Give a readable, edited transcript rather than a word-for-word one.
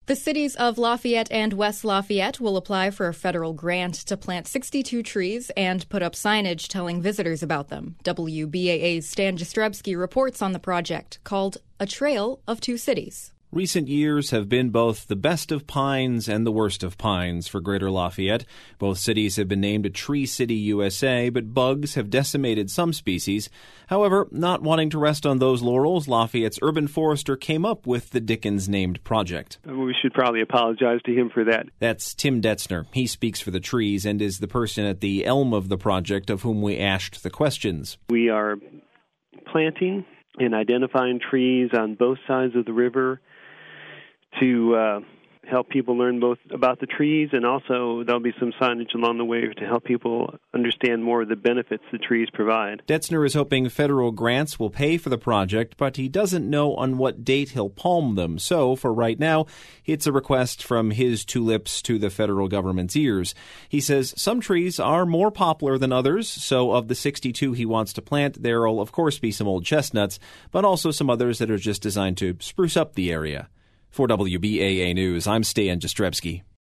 The cities of Lafayette and West Lafayette will apply for a federal grant to plant 62 trees and put up signage telling visitors about them. WBAA's Stan Jastrzebski reports on the project called A Trail of Two Cities. Recent years have been both the best of pines and the worst of pines for Greater Lafayette. Both cities have been named a Tree City USA, but bugs have decimated some species. However, not wanting to rest on those laurels, Lafayette's urban forester came up with the Dickens-named project. We should probably apologize to him for that. That's Tim Detzner. He speaks for the trees and is the person at the helm of the project of whom we asked the questions. We are planting and identifying trees on both sides of the river to help people learn both about the trees, and also there'll be some signage along the way to help people understand more of the benefits the trees provide. Detzner is hoping federal grants will pay for the project, but he doesn't know on what date he'll palm them. So, for right now, it's a request from his two lips to the federal government's ears. He says some trees are more popular than others, so of the 62 he wants to plant, there'll of course be some old chestnuts, but also some others that are just designed to spruce up the area. For WBAA News, I'm Stan Jastrzebski.